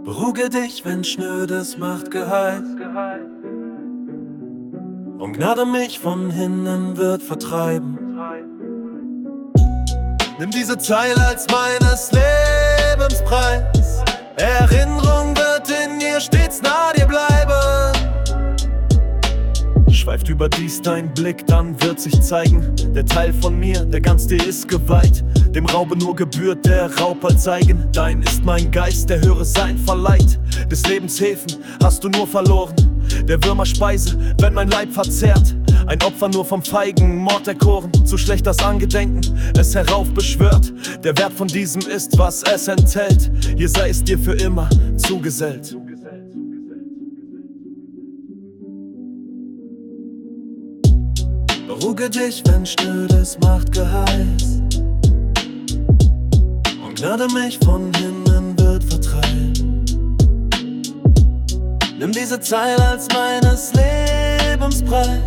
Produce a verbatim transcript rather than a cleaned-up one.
Beruhige dich, wenn schnödes Macht geheilt. Und Gnade mich von hinnen wird vertreiben. Nimm diese Zeile als meines Lebens Preis. Erinnerung wird in ihr stets nah dir bleiben. Schweift über dies dein Blick, dann wird sich zeigen, der Teil von mir, der ganz dir ist geweiht. Dem Raube nur gebührt der Raub als Eigen. Dein ist mein Geist, der höhere Sein verleiht. Des Lebens Häfen hast du nur verloren, der Würmer Speise, wenn mein Leib verzehrt. Ein Opfer nur vom feigen Mord erkoren. Zu schlecht das Angedenken, es heraufbeschwört. Der Wert von diesem ist, was es enthält. Hier sei es dir für immer zugesellt. Beruhige dich, wenn schnödes Macht geheißt. Und Gnade mich von hinnen wird vertreiben. Nimm diese Zeile als meines Lebens Preis.